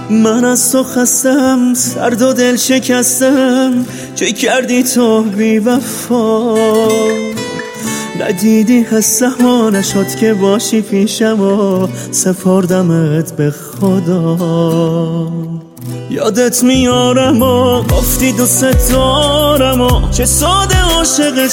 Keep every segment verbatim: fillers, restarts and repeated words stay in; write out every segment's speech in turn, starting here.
من از تو خستم، سرد و دل شکستم. چه کردی تو بی وفا؟ ندیدی حسم نشد که باشی پیشم و سپردمت به خدا. یادت میارم و گفتی دوست دارم و چه ساده عاشقت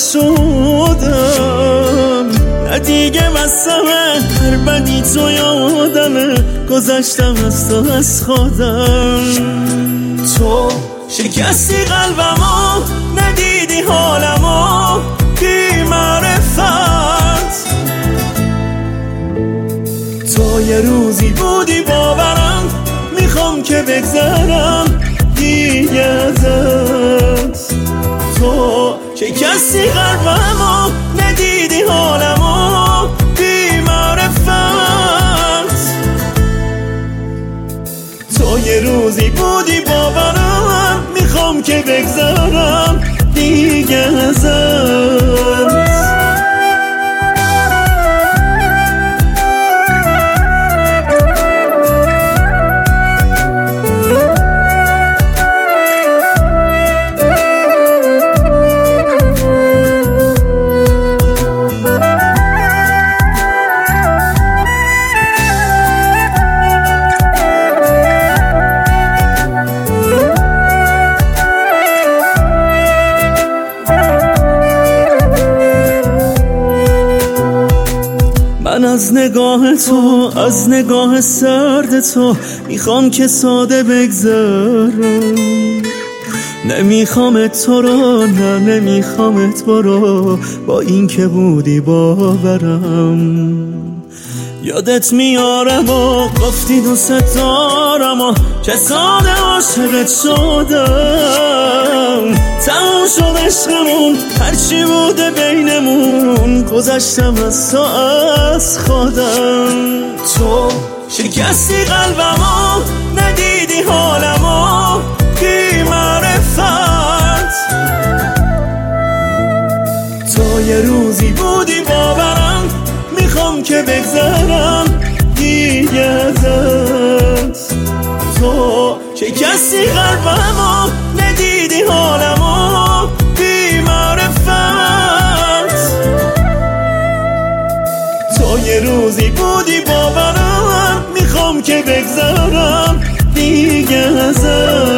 شدم. نه دیگه بسمه هر بدی تو یادمه، گذشتم از تو از خودم. تو شکستی قلبمو، ندیدی حالمو بی معرفت. تو یه روزی بودی باورم، میخوام که بگذرم دیگه ازت. تو شکستی قلبمو، ندیدی حالمو بی معرفت. تو یه روزی بودی باورم، میخوام که بگذرم دیگه ازت. من از نگاه تو، از نگاه سرد تو میخوام که ساده بگذرم. نمیخوامت تو رو، نه نمیخوامت برو، با این که بودی باورم. یادت میارم و گفتی دوست دارم و چه ساده عاشقت شدم. تموم شد عشقمون، هرچی بوده بینمون، گذشتم از تو از خودم. تو شکستی قلبمو، ندیدی حالمو بی معرفت. تو یه روزی بودی باورم، میخوام که بگذرم دیگه ازت. تو شکستی قلبمو، ندیدی حالمو بی معرفت. تو یه روزی بودی باورم، میخوام که بگذرم دیگه ازت.